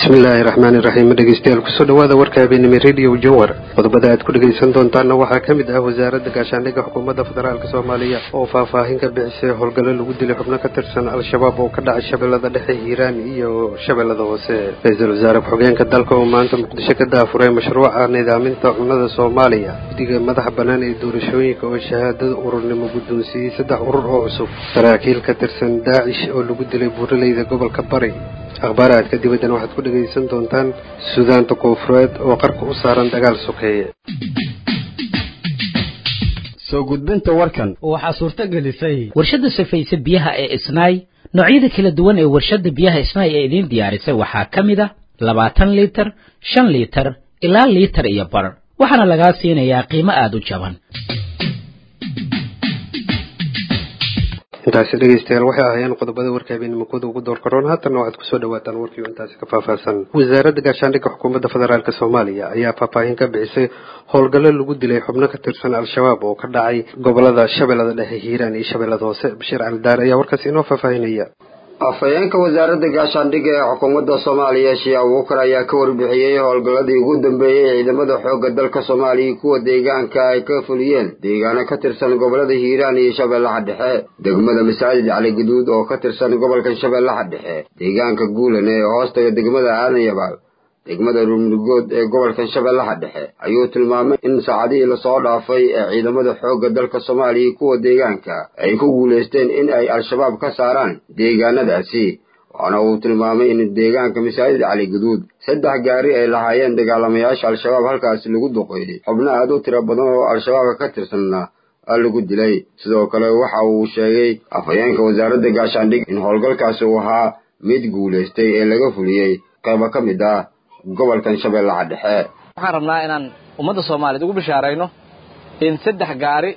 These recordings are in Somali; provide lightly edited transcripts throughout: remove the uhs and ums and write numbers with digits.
bismillaahi raxmaani raxiim dhegeystayaal kusoo dhawaada warka habeenimo radio jowhar qodobada aad ku dhegeysan doontaana waxaa ka mid ah wasaaradda gaashaandhigga xukuumadda federaalk soomaaliya oo faahfaahin ka bixisay howlgallo lagu dilay xubno ka tirsan al-shabaab oo ka dhacay shabeellada dhexe hiiraan iyo shabeellada hoose ra-iisul wasaare ku-xigeenka dalka oo maanta muqdisho ka daafuray mashruuca nidaaminta cunnada soomaaliya guddiga madaxa bannaan ee doorashooyinka oo shahaadada ururnimo guddoonsiiyey 3 urur oo cusub saraakiil ka tirsan daacish oo lagu dilay buuraleyda gobolka bari akhbaaraadka dibaddan waxaad ku dhegaysan doontaan suudaanta koonfureed oo qarka u saaran dagaal sokeeye soo gudbinta warkan waxaa suurto gelisay warshadda sifaysa biyaha ee isnaay noocyada kala duwan ee warshadda biyaha isnaay ee idiin diyaarisay waxaa ka mid ah 20 liitar 5 liitar ilaa liitar iyo bar waxaana lagaa siinayaa qiimo aad u jaban intaasi dhegeystayaal waxay ahaayeen qodobada warka habeenimokooda ugu door karoon haatana waxaad kusoo dhawaataan warkii intaasi ka faahfaahsan wasaaradda gaashaandhigga xukuumadda federaalk soomaaliya ayaa faahfaahin ka bixisay howlgallo lagu dilay xubno ka tirsan al-shabaab oo ka dhacay gobolada shabeellada dhexe hiiraan iyo shabeellada hoose bashiir calidaar ayaa warkaasi inoo faahfaahinaya afhayeenka wasaaradda gaashaandhigga ee xukuumadda soomaaliya Sheekh Abuukar ayaa ka warbixiyay howlgalladii ugu dambeeyay ciidamada xoogga dalka Soomaaliya kuwa deegaanka ay ka fuliyeen deegaano ka tirsan gobolada Hiiraan iyo Shabeellaha Dhexe degmada Masaajid Cali Gaduud oo ka tirsan gobolka Shabeellaha Dhexe deegaanka Guulane ee hoostaga degmada Aadan Yabaal degmada Rumlugood ee gobolka Shabeellaha Dhexe ayuu tilmaamay in saacadihii la soo dhaafay ee ciidamada xoogga dalka Soomaaliya kuwa deegaanka ay ku guuleysteen in ay al-shabaab ka saaraan deegaanadaasi waxaana uu tilmaamay in deegaanka Masaajid Cali Gaduud 3 gaari ay lahaayeen dagaalamayaasha al-shabaab halkaas lagu duqeeyay xubno aad u tiro badan oo al-shabaab ka tirsanna lagu dilay sidoo kale waxa uu sheegay afhayeenka wasaaradda gaashaandhigga in howlgalkaasi uu ahaa mid guuleystay ee laga fuliyay qayb ka mid ah gobolkan Shabeellaha Dhexe waxaan rabnaa inaan ummadda Soomaaliyeed ugu bishaarayno in 3 gaari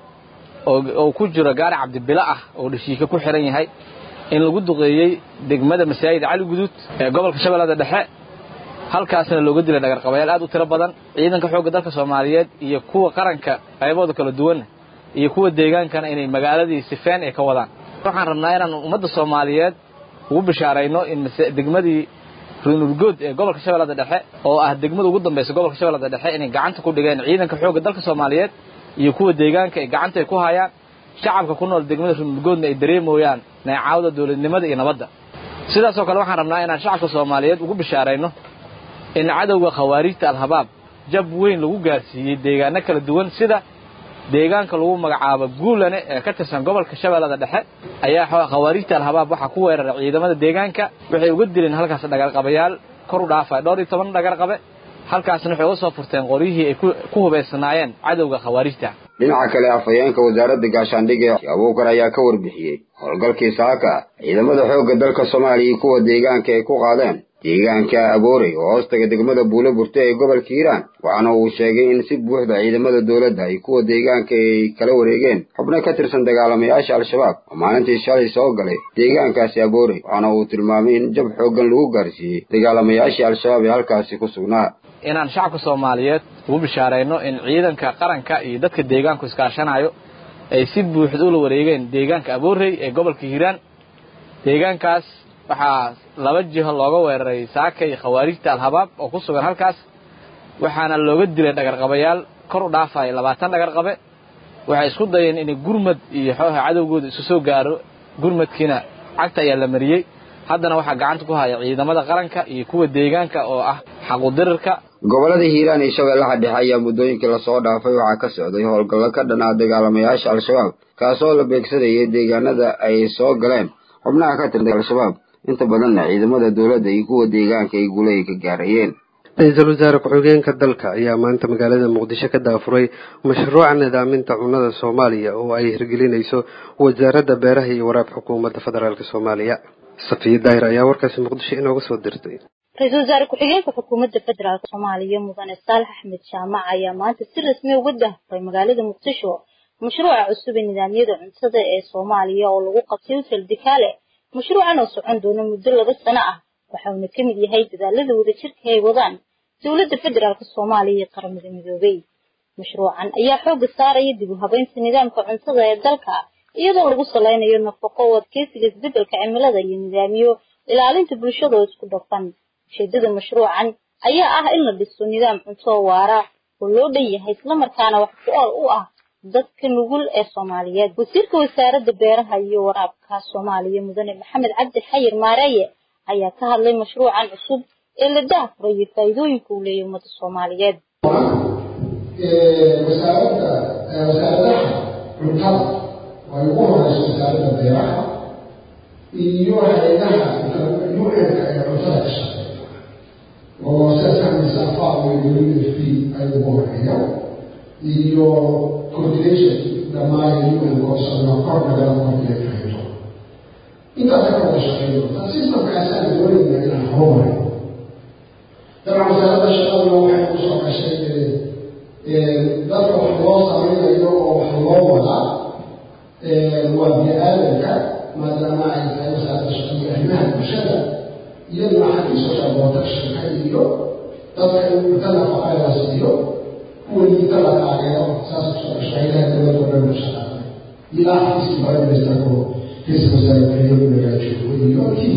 oo ku jira gaari Cabdibila ah oo dhashiika ku xiran yahay in lagu duqeeyay degmada Masaajid Cali Gaduud ee gobolka Shabeellaha Dhexe halkaasna looga dilay dhagar qabayaal aad u tiro badan ciidanka xoogga dalka Soomaaliyeed iyo kuwa qaranka qaybooda kala duwan iyo kuwa deegaankana inay magaaladii sifeen ay ka wadaan waxaan rabnaa inaan ummadda Soomaaliyeed ugu bishaarayno in degmadii Rumlugood ee gobolka Shabeellaha Dhexe oo ah degmada ugu dambaysa gobolka Shabeellaha Dhexe inay gacanta ku dhigeen ciidanka xoogga dalka Soomaaliyeed iyo kuwa deegaanka ay gacanta ku hayaan shacabka ku nool degmada Rumlugoodna ay dareemayaan nacaawda dawladnimada iyo nabadda sidaas oo kale waxaan rabnaa inaan shacabka Soomaaliyeed ugu bishaarayno in cadawga khawaarijta al-habaab jab weyn lagu gaarsiiyay deegaano kala duwan sida deegaanka lagu magacaabo Guulane ee ka tirsan gobolka Shabeellaha Dhexe ayaa khawaarijta al-habaab waxa ku weeraray ciidamada deegaanka waxay uga dileen halkaas dhagar qabayaal kor u dhaafay 12 dhagar qabe halkaasna waxay u soo furteen qoriyihii ay ku hubeysanaayeen cadawga khawaarijta dhinaca kale afhayeenka wasaaradda gaashaandhigga Sheekh Abuukar ayaa ka warbixiyay howlgalkii saaka ciidamada xoogga dalka Soomaaliya kuwa deegaanka ay ku qaadeen deegaanka Aboorey oo hoostaga degmada Buuleburte ee gobolka Hiiraan waxaana uu sheegay in si buuxda ciidamada dawladda ay kuwa deegaanka ay kala wareegeen xubno ka tirsan dagaalamayaasha al-shabaab oo maalintii shalay soo galay deegaankaasi Aboorey waxaana uu tilmaamay in jab xooggan lagu gaarsiiyay dagaalamayaasha al-shabaab ee halkaasi ku sugnaa inaan shacabka Soomaaliyeed ugu bishaarayno in ciidanka qaranka iyo dadka deegaanku iskaashanayo ay si buuxda u wareegeen deegaanka Aboorey ee gobolka Hiiraan deegaankaas waxaa 2 jiho looga weeraray saaka iyo khawaarijta al-habaab oo ku sugan halkaas waxaana looga dilay dhagar qabayaal kor u dhaafay 20 dhagar qabe waxay isku dayeen in gurmad iyo xooha cadawgooda isu soo gaaro gurmadkiina cagta ayaa la mariyay haddana waxaa gacanta ku haya ciidamada qaranka iyo kuwa deegaanka oo ah xaq u dirirka gobolada Hiiraan iyo Shabeellaha Dhexe ayaa muddooyinkii la soo dhaafay waxaa ka socday howlgallo ka dhan ah dagaalamayaasha al-shabaab kaasoo la beegsadayay deegaanada ay soo galeen xubnaha ka tirsan al-shabaab inta badanna ciidamada dawladda iyo kuwa deegaanka ay guulay ka gaarayeen ra-iisul wasaare ku-xigeenka dalka ayaa maanta magaalada muqdisho ka daafuray mashruuca nidaaminta cunnada Soomaaliya oo ay hirgelinayso wasaaradda beeraha iyo waraabka xukuumadda federaalk Soomaaliya Safiya Daahir ayaa warkaasi muqdisho inooga soo dirtay ra-iisul wasaare ku-xigeenka xukuumadda federaalk Soomaaliya mudane Saalax Axmed Jaamac ayaa maanta si rasmi ah uga daafuray magaalada Muqdisho mashruuca cusub ee nidaamyada cuntada ee Soomaaliya oo lagu qabtay Hotel Dikaale mashruucan oo socon doona muddo 2 sano ah waxa uu ka mid yahay dadaalada wadajirka ay wadaan dawladda federaalk Soomaaliya iyo qaramada midoobay mashruucan ayaa xoog saaraya dib u habeynta nidaamka cuntada ee dalka iyadoo lagu saleynayo nafaqo oo adkeysiga isbeddelka cimilada iyo nidaamyo ilaalinta bulshada oo isku dhafan ujeedada mashruucan ayaa ah in la dhiso nidaam cunto waara oo loo dhan yahay isla markaana wax ku ool u ah dadka nugul ee Soomaaliyeed. Wasiirka Wasaaradda Beeraha iyo Waraabka Soomaaliya Mudane Maxamed Cabdi Xayir Maareeye ayaa ka hadlay mashruucan cusub ee la daahfuray faa'iidooyinka uu leeyahay ummadda Soomaaliyeed. wasaaradda cuntada way ugu horeyso wasaaradda beeraha iyo hay'adaha UN-ka ee cuntada ka shaqeeya oo sidaas afaa WFP ay ugu horeeyo iyo coordination dhammaan UN-ka oo socda kor nagala coordinate intaas ka wada shaqeeyo systemkaasaan doonayna inaan horumarino dabcan wasaaradda shaqada waxay ku soo gashay dadka wax loo samaynayo oo wax loo wadaa waa bini-aadanka maadaama ay tahay wasaaradda shaqada arrimaha bulshada iyaduna xaggii social protection-ka iyo dadka in cunto nafaqa la siiyo kuwa liita la taageero saas kusoo gasho haylaha dowladda oo dhan u shaqaaqay ilaa xafiiskii prime ministerka oo ra-iisul wasaare ku-xigeenku nagaajiyo iyo tiim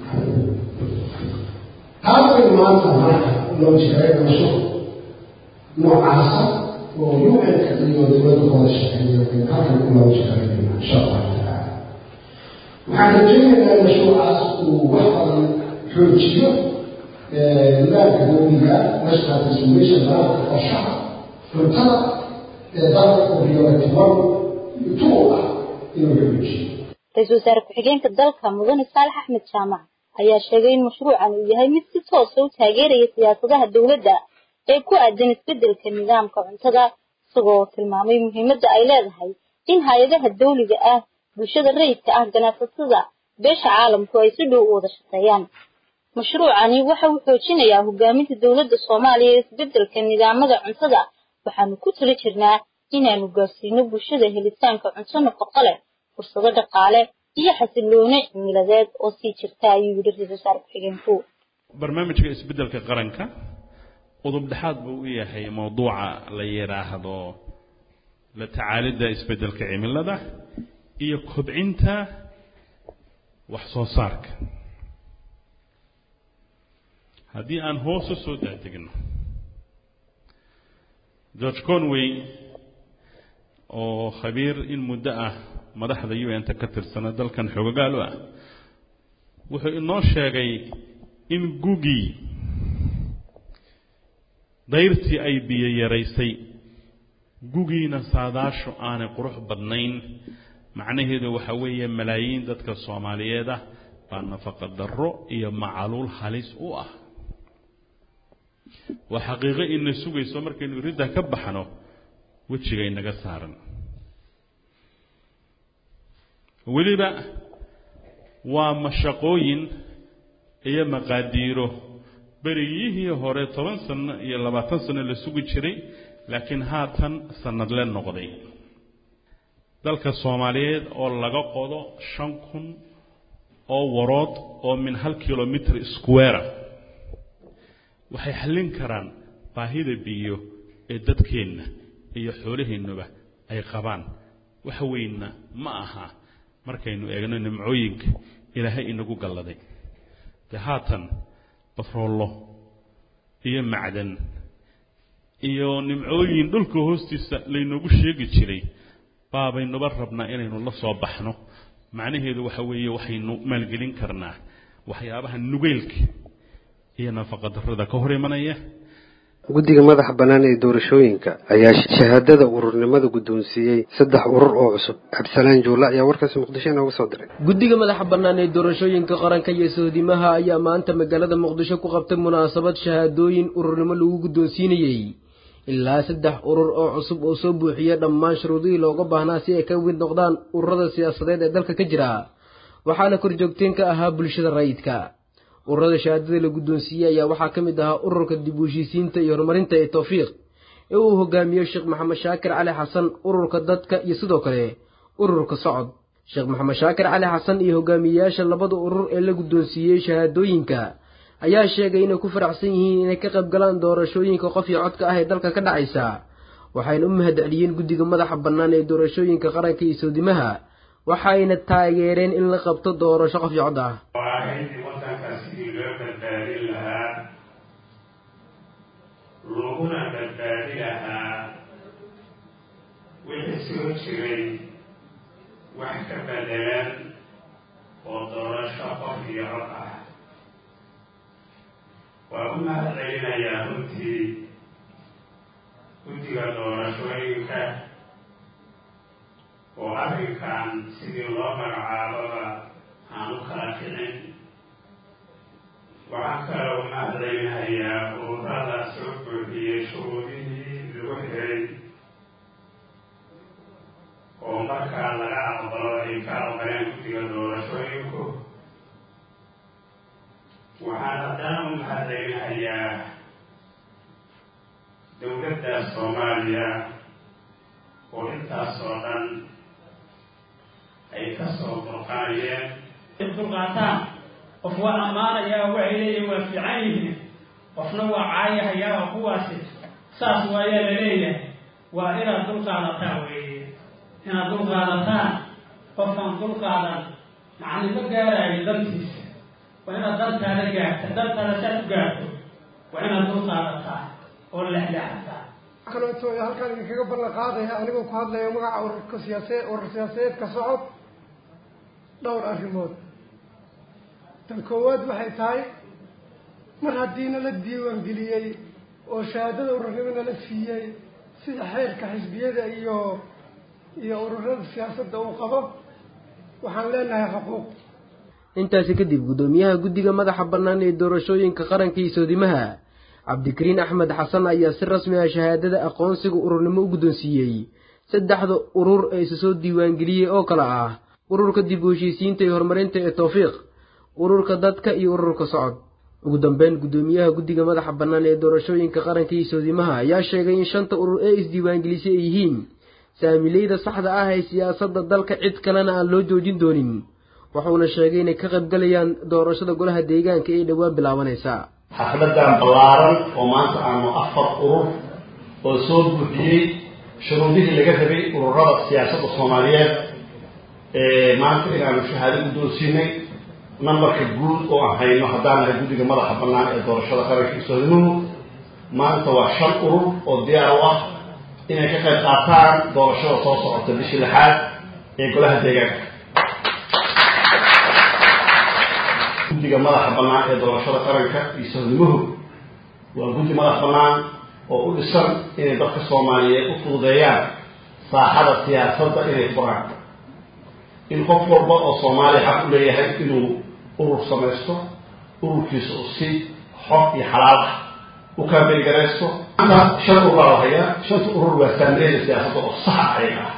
taas bay maanta marka loo jeeray mashruuc noocaasa oo UN-ka iyo dowladda kooda shaqeeya halkan ku loo jeeray insha Allah taala waxaan rajaynayaa in mashruucaas uu wax badan xoojiyo nidaamka dowliga national transformation planka qorshaha cuntada ee dalka oo priority one two ah inuu xoojiyo. Ra-iisul Wasaare Ku-xigeenka dalka Mudane Saalax Axmed Jaamac ayaa sheegay in mashruucan uu yahay mid si toos ah u taageeraya siyaasadaha dowladda ee ku aadan isbeddelka nidaamka cuntada isagoo tilmaamay muhiimadda ay leedahay in hay'adaha dawliga ah bulshada rayidka ah ganacsatada beesha caalamku ay si dhow u wada shaqeeyaan. mashruucani waxa uu xoojinayaa hogaaminta dowladda Soomaaliya ee isbeddelka nidaamada cuntada waxaanu ku tali jirnaa inaanu gaarsiino bulshada helitaanka cunto nafaqo leh fursado dhaqaale iyo xasilooni cimiladeed oo sii jirta ayuu yiri Ra-iisul Wasaare Ku-xigeenku. barnaamijka isbeddelka qaranka udub dhaxaad buu u yahay mawduuca la yiraahdo la tacaalida isbeddelka cimilada iyo kobcinta wax soo saarka. haddii aan hoos u soo daadegno George Conway oo khabiir in muddo ah madaxda UN-ta ka tirsana dalkan xogagaal ah wuxuu inoo sheegay in gugi dayrtii ay biyo yaraysay gugiina saadaasho aanay qurux badnayn macnaheedu waxa weeye malaayiin dadka Soomaaliyeed ah baa nafaqa darro iyo macaluul halis u ah. waa xaqiiqo in la sugayso markaynu ridda ka baxno wajiga inaga saaran. weliba waa mashaqooyin iyo maqaadiiro berigihii hore 10 sano iyo 20 sano la sugi jiray laakiin haatan sanadle noqday. dalka Soomaaliyeed oo laga qodo 5,000 oo warood oo min 1 kilometer square waxay xallin karaan baahida biyo ee dadkeena iyo xoolaheenaba ay qabaan. wax weynna ma aha markaynu eegno nimcooyinka Ilaahay inagu galladay. haatan batroolo iyo macdan iyo nimcooyin dhulka hoostiisa laynagu sheegi jiray baabaynu rabnaa inaynu la soo baxno. macnaheedu waxa weeye waxaynu maalgelin karnaa waxyaabaha nugeelka iyo nafaqa darrada ka hor imanaya. guddiga madaxa bannaan ee doorashooyinka ayaa shahaadada ururnimada guddoonsiiyey 3 urur oo cusub. Absalaan Juula ayaa warkaas Muqdisho inooga soo diray. guddiga madaxa bannaan ee doorashooyinka qaranka iyo soodimaha ayaa maanta magaalada Muqdisho ku qabtay munaasabad shahaadooyin ururnimo lagu guddoonsiinayay ilaa 3 urur oo cusub oo soo buuxiyay dhammaan shuruudihii looga baahnaa si ay ka mid noqdaan ururada siyaasadeed ee dalka ka jira waxaana korjoogteen ka ahaa bulshada rayidka. ururada shahaadada la guddoonsiiyay ayaa waxaa ka mid ahaa ururka dib u heshiisiinta iyo horumarinta ee Tawfiiq ee uu hogaamiyo Sheekh Maxamed Shaakir Cali Xasan, ururka dadka iyo sidoo kale ururka Socod. Sheekh Maxamed Shaakir Cali Xasan iyo hogaamiyayaasha labada urur ee la guddoonsiiyay shahaadooyinka ayaa sheegay inay ku faraxsan yihiin inay ka qayb galaan doorashooyinka qof iyo codka ah ee dalka ka dhacaysa. waxayna u mahadceliyeen guddiga madaxa bannaan ee doorashooyinka qaranka iyo soodimaha waxayna taageereen in la qabto doorasho qof iyo cod ah. soo jiray wax ka bedelan oo doorasho qof iyo cod ah. waa u mahadcelinayaa runtii guddiga doorashooyinka oo arrinkan sidii loo magacaababa aan u kala kicin. waxaan kaloo u mahadcelinayaa ururada soo buuxiyey shuruudihii lagu xiray oo markaa laga aqbalo ay ka aqbaleen guddiga doorashooyinku. waxaan haddana u mahadcelinayaa dowladda Soomaaliya oo intaas oo dhan ay ka soo dulqaadeen. dulqaataan qof waa ammaanayaa waxay leeyihiin waa fiican yihiin, qofna waa caayahayaa oo kuwaasi saas waayaa la leeyahay. waa inaad dulqaadataan weeye, inaad dulqaadataan. qofkaan dulqaadan macni ma gaaraayo dantiisa. waa inaad dantaada gaarta, dantaada saad u gaarto waa inaad dulqaadataan oo lexleexataan. kaleeto halkaan idinkaga ballan qaadaya anigoo ku hadlayo magaca urur siyaasadeedka socod dhowr arrimood. tan koowaad waxay tahay mar haddiina la diiwaangeliyey oo shahaadada ururnimona la siiyey sida xeerka xisbiyada iyo ururada siyaasadda uu qabo, waxaan leenahay xuquuq. intaasi kadib guddoomiyaha guddiga madaxa bannaan ee doorashooyinka qaranka iyo soodimaha cabdikariin axmed xasan ayaa si rasmi ah shahaadada aqoonsiga ururnimo u guddoonsiiyey saddexda urur ee isa soo diiwaangeliyey oo kale ah ururka dib u heshiisiinta iyo horumarinta ee tawfiiq, ururka dadka iyo ururka socod. ugu dambeyn guddoomiyaha guddiga madaxa bannaan ee doorashooyinka qaranka iyo soodimaha ayaa sheegay in 5 urur ee isdiiwaangelisay ay yihiin saamileyda saxda ah ee siyaasadda dalka, cid kalena aan loo joojin doonin. wuxuuna sheegay inay ka qaybgalayaan doorashada golaha deegaanka ee dhowaan bilaabanaysa. xafladan ballaaran oo maanta aanu 4 urur oo soo buuxiyey shuruudihii laga rabay ururada siyaasadda Soomaaliyeed maanta inaanu shahaado guddoonsiinay. nambarka guud oo aan hayno haddaan nahay guddiga madaxa bannaan ee doorashada qaranka iyo soodimuhu maanta waa 5 urur oo diyaar u ah inay ka qayb qaataan doorashada soo socota bishii 6 ee golaha deegaanka. guddiga madaxa bannaan ee doorashada qaranka iyo soodimuhu waa guddi madax bannaan oo u dhisan inay dadka Soomaaliyeed u fududeeyaan saaxada siyaasadda inay furaan. in qof walba oo Soomaali xaq u leeyahay inuu urur samaysto, ururkiisa oo si xor iyo xalaal ah u kaamil garaysto. ana 5 urur baa haya, 5 urur waa saamileyda siyaasadda oo sax ah.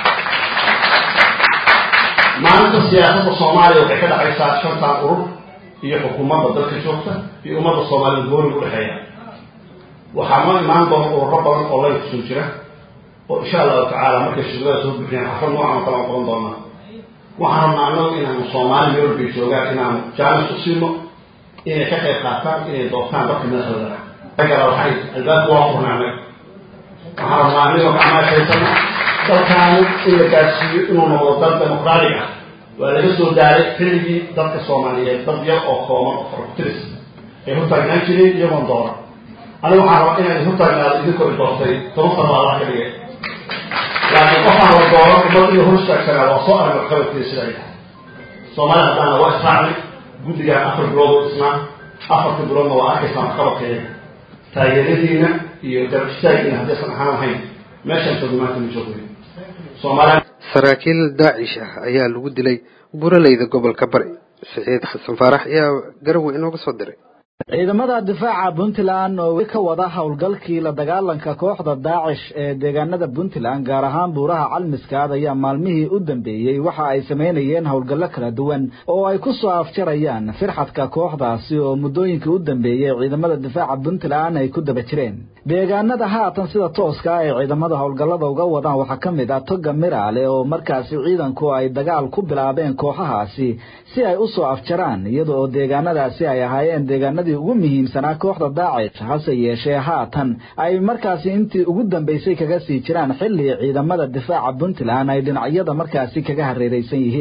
maanta siyaasadda Soomaaliya waxay ka dhacaysaa 5 urur iyo xukuumadda dalka joogta iyo ummadda Soomaaliyeed gooni u dhaxeeya. waxaa ma imaan doona ururo badan oo la soo jira oo insha Allah tacaala markay shaqada soo bixiyaan xaflad noocan kala qaban doona. waxaan rabnaa inaanu Soomaali meel bay joogaan inaanu jaanis u siino inay ka qayb qaataan inay doortaan dadka madaxda. ayaa waxay albaabku waa furnaanay. waxaan rabnaa inuu gacmaashaysanno dalkan in la gaarsiiyo inuu noqdo dal dimuqraadi ah. waa laga soo daaray xilligii dadka Soomaaliyeed dad yar oo kooban oo farqtiris ay hortaagnaan jireen iyagoon doora. anigu waxaan rabaa inaan hortaagnaado idinkoo doortay 10 sano Allah ka dhigay. laakiin qofaan la dooro ummadii hortaagsanaa waa soo arag qabadkiisa sida Soomaaliya haddana waa israacnay guddiga 4 bilood isna 4 biloodna waa arkaysan qabadkeeda taageeradiina iyo darajadiina haddaysan ahaan lahayn meeshan toddobaadkan joogay Soomaaliya. saraakiil daacish ayaa lagu dilay buraleyda gobolka Bari. Saciid Xasan Faarax ayaa garowe inooga soo diray. ciidamada difaaca Puntland oo ka wada howlgalkii la dagaalanka kooxda Daesh ee deegaanada Puntland gaar ahaan buuraha Calmiskaad ayaa maalmihii u dambeeyay waxa ay sameynayeen howlgallo kala duwan oo ay ku soo afjarayaan firxadka kooxdaasi oo muddooyinkii u dambeeyay ciidamada difaaca Puntland ay ku daba jireen. deegaanada haatan sida tooska ah ee ciidamada howlgallada uga wadaan waxa ka mid ah Toga Miraale oo markaasi ciidanku ay dagaal ku bilaabeen kooxahaasi si ay u soo afjaraan iyadoo deegaanadaasi ay ahaayeen deegaanadii ugu muhiimsanaa kooxda Daesh. hase yeeshee haatan ay markaasi intii ugu dambeysay kaga sii jiraan xilli ciidamada difaaca Puntland ay dhinacyada markaasi kaga hareeraysan yihiin.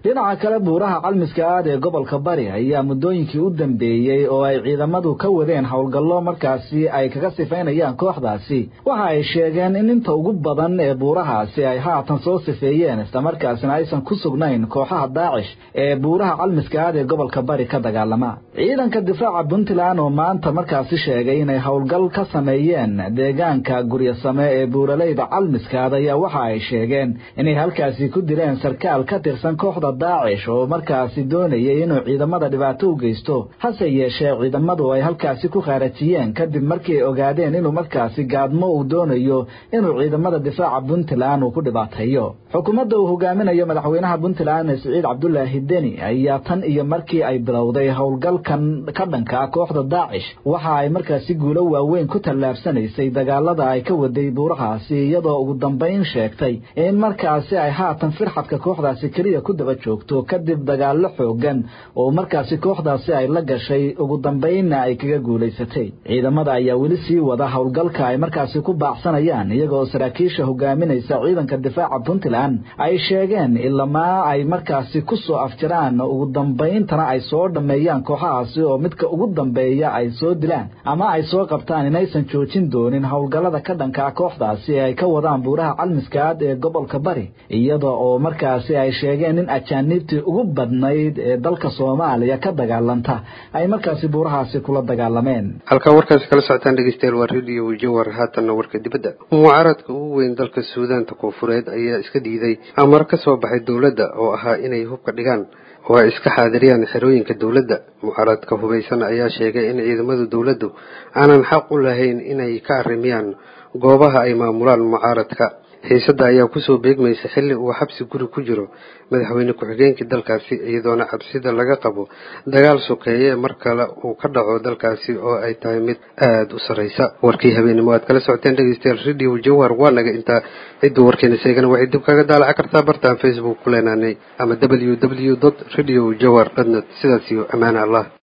dhinaca kale buuraha calmiska aad ee gobolka bari ayaa muddooyinkii u dambeeyey oo ay ciidamadu ka wadeen howlgallo markaasi ay kaga sifaynayaan kooxdaasi waxa ay sheegeen in inta ugu badan ee buurahaasi ay haatan soo sifeeyeen islamarkaasina aysan ku sugnayn kooxaha daacish ee buuraha calmiska aad ee gobolka bari ka dagaalama ciidanka difaaca puntland oo maanta markaasi sheegay inay howlgal ka sameeyeen deegaanka guryasame ee buuraleyda calmiskaad ayaa waxa ay sheegeen inay halkaasi ku dileen sarkaal ka tirsan kooxda daacish oo markaasi doonayay inuu ciidamada dhibaato u geysto hase yeeshee ciidamadu ay halkaasi ku qaarajiyeen kadib markii ay ogaadeen inuu markaasi gaadmo uu doonayo inuu ciidamada difaaca puntland uu ku dhibaateeyo xukuumadda uu hogaaminayo madaxweynaha puntland Siciid Cabdullaahi Deni ayaa tan iyo markii ay bilowday howlgalkan ka dhanka kooxda daacish waxa ay markaasi guulo waaweyn ku tallaabsanaysay dagaalada ay ka waday buurahaasi iyadoo ugu dambeyn sheegtay in markaasi ay haatan firxadka kooxdaasi kaliya ku daba joogto kadib dagaalo xoogan oo markaasi kooxdaasi ay la gashay ugu dambeynna ay kaga guulaysatay ciidamada ayaa weli sii wada howlgalka ay markaasi ku baacsanayaan iyagoo saraakiisha hogaaminaysa ciidanka difaaca puntland ay sheegeen ilamaa ay markaasi ku soo afjiraan ugu dambeyntana ay soo dhameeyaan kooxahaasi oo midka ugu dambeeya ay soo dilaan ama ay soo qabtaan inaysan joojin doonin howlgallada ka dhanka kooxdaasi ay ka wadaan buuraha calmiskaad ee gobolka bari iyada oo markaasi ay sheegeen in ajaanibtii ugu badnayd ee dalka Soomaaliya ka dagaalanta ay markaasi buurahaasi kula dagaalameen halka warkaasi kala socotaan dhageystayaal waa radio jawhar haatan warka dibadda mucaaradka ugu weyn dalka Suudaanta Koonfureed ayaa iska diiday amar ka soo baxay dawladda oo ahaa inay hubka dhigaan oo ay iska xaadiriyaan xerooyinka dawladda mucaaradka hubeysan ayaa sheegay in ciidamada dawladdu aanan xaq u lahayn inay ka arrimiyaan goobaha ay maamulaan mucaaradka xiisada ayaa ku soo beegmaysa xilli uu xabsi guri ku jiro madaxweyne ku-xigeenkii dalkaasi iyadoona cabsida laga qabo dagaal sokeeye mar kale uu ka dhaco dalkaasi oo ay tahay mid aad u sareysa warkii habeenimo aad kala socoteen dhegeystayaal radio jawhar waa naga intaa cidda warkeena sheegana waxay dib kaga daalaca kartaa bartaan facebook ku leenaanay ama www.radiojawhar.net sidaas iyo ammaan allah